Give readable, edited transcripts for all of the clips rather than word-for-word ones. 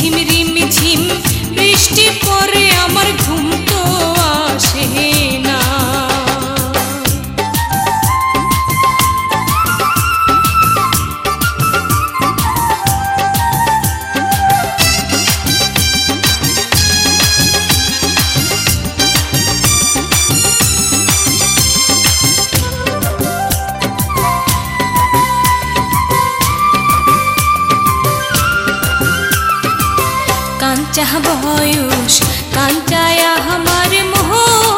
ঝিম বৃষ্টি পরে আমার ঘুম তো আসে না। কাঞ্চা বয়স কাঞ্চায় আমার মোহ,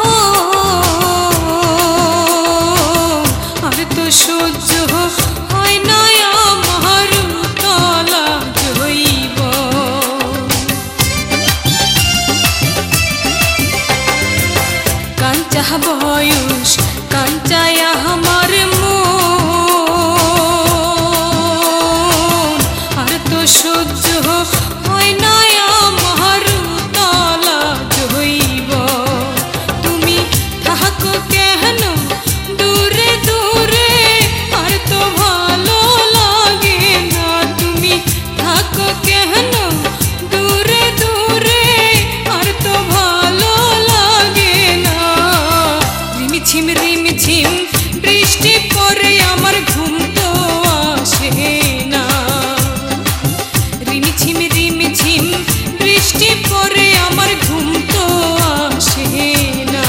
আর তো সহ্য হয় না আমার তলা জৈব। কাঞ্চা বয়স কাঞ্চায় আমার মন, আর তো সহ্য হয় না আমার তলা জৈব। তুমি থাকো কেন দূরে দূরে, আর তো ভালো লাগে না। তুমি থাকো কেন দূরে দূরে, আর তো ভালো লাগে না। রিমিঝিম বৃষ্টি পরে আমার ঘুম তো আসে না। রিমিঝিম বৃষ্টি পরে আমার ঘুম তো আসে না।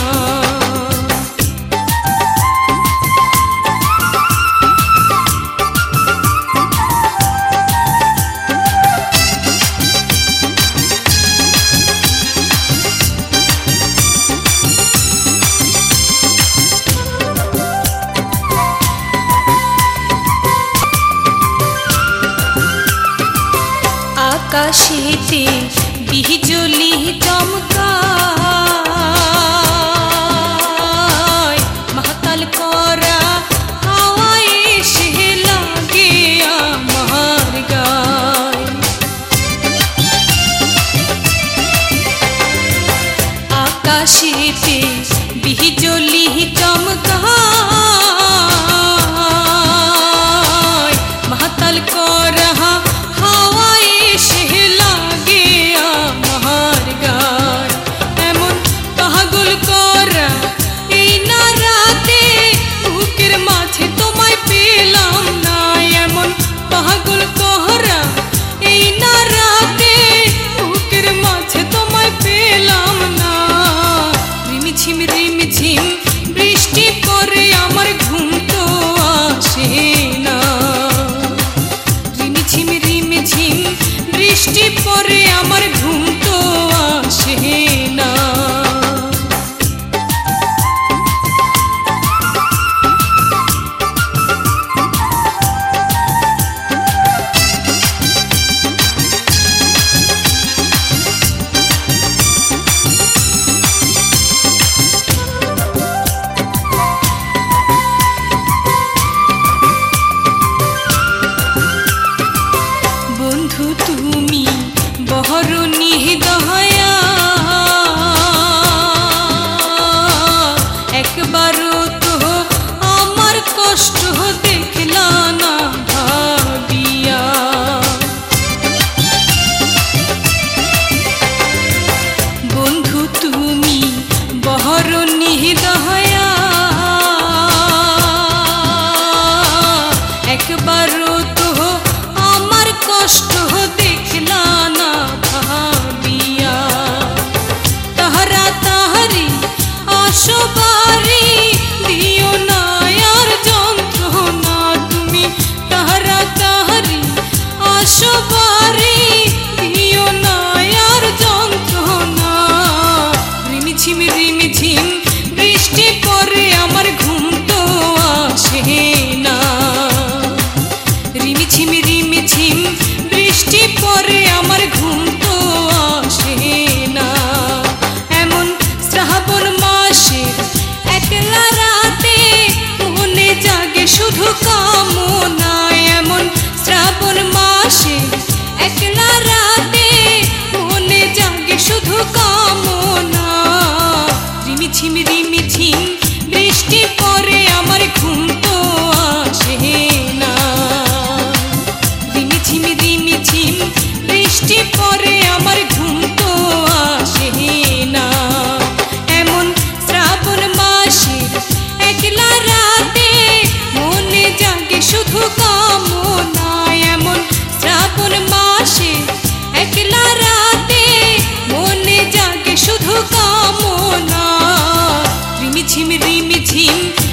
আকাশেতে বিজলি চমকায়, মাতাল করা হাওয়ায় এসে লাগে আমার গায়। আকাশেতে বিজলি চমকায়, মাতাল করা হাওয়ায় এসে লাগে আমার গায়। এমন পাগল করা এই না রাতে, বুকের মাঝে তোমায় পেলাম না। এমন পাগল করা এই না রাতে, বুকের মাঝে তোমায় পেলাম না। রিমিঝিম বৃষ্টি পরে আমার ঘুম তো আসে না। রিমিঝিম বৃষ্টি পরে আমার ঘুম তো আসে না। বন্ধু তুমি বহরুনি দয়া, একবারও তো আমার কষ্ট দেখলা না ভাবিয়া। বন্ধু তুমি বহরুনি দয়া, একবারও তো আমার কষ্ট দেখলা না ভাবিয়া। তাহারা তাহারি আসবারি দিও না আর যন্ত্রণা। তুমি তাহারা তাহারি আসবারি দিও না আর যন্ত্রণা। রিমিঝিম বৃষ্টি পরে আমার ঘুম তো আসে না। রিমিঝিম বৃষ্টি পরে আমার ঘুম তো আসে না। এমন শ্রাবণ মাসের একলা রাতে মনে জাগে শুধু কামনা। এমন শ্রাবণ মাসের একলা রাতে মনে জাগে শুধু কামনা। রিমিঝিম বৃষ্টি পরে আমার ঘুম তো আসে না। রিমিঝিম বৃষ্টি পরে আমার ঘুম তো আসে না। এমন শ্রাবণ মাসের একলা রাতে মনে জাগে শুধু কামনা। এমন শ্রাবণ মাসে একলা রাতে মনে জাগে শুধু কামনা। রিমিঝিম রিমিঝিম